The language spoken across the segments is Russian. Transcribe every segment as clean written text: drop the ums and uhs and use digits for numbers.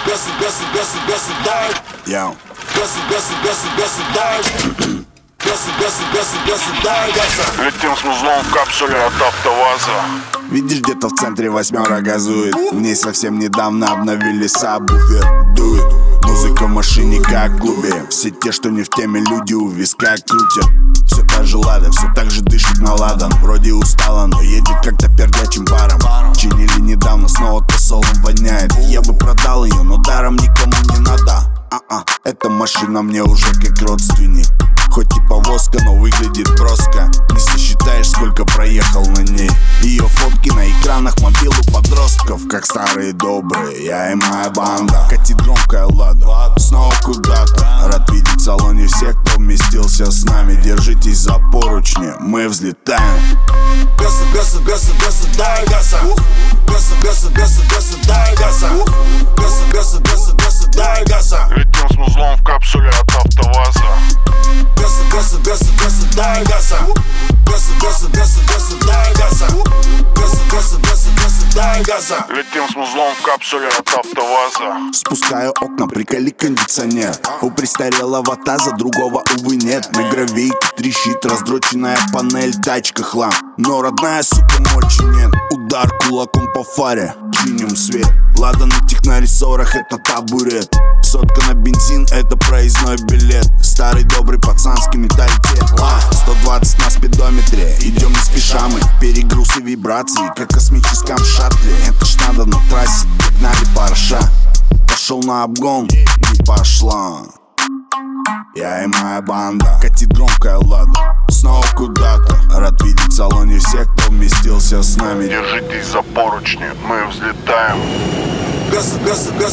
Государь. Государь. Летим с музлом в капсуле от АвтоВАЗа. Видишь, где-то в центре восьмера газует. В ней совсем недавно обновили сабвуфер. Дует музыка в машине, как в клубе. Все те, что не в теме, люди у виска крутят. Все та же Лада, все так же дышит на ладан. Вроде устала, но едет как-то пердячим паром. Чинили недавно, снова тосолом воняет. Я бы продал ее, но даром никому не надо. Эта машина мне уже как родственник. Хоть и повозка, но выглядит броско. Не сосчитаешь, сколько проехал на ней. Ее фотки на экранах мобил у подростков. Как старые добрые, я и моя банда. Катит громкая Лада, снова куда-то. Рад видеть в салоне всех, кто вместился с нами. Держитесь за поручни, мы взлетаем. Государь. Государь. Летим с музлом в капсуле от АвтоВАЗа. Государь. Летим с музлом в капсуле от АвтоВАЗа. Спускаю окна, приколи кондиционер. У престарелого таза другого, увы, нет. На гравейке трещит раздроченная панель. Тачка хлам, но родная, сука, мочи нет. Удар кулаком по фаре, чиним свет. Лада на технорессорах, это табурет. Сотка на бензин, это проездной билет. Старый добрый пацанский менталитет. 120 на спидометре, идем не спеша мы. Перегруз и вибрации, как в космическом шаттле. Это ж надо на трассе, догнали параша. Пошел на обгон, не пошла. Я и моя банда. Катит громкая Лада, снова куда-то. Рад видеть в салоне всех, кто вместился с нами. Держитесь за поручни, мы взлетаем. Государь.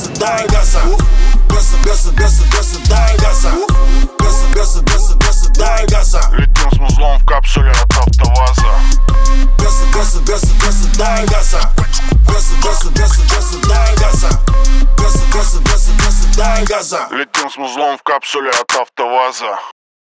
Летим с музлом в капсуле от АвтоВАЗа. Государь. Летим с музлом в капсуле от АвтоВАЗа.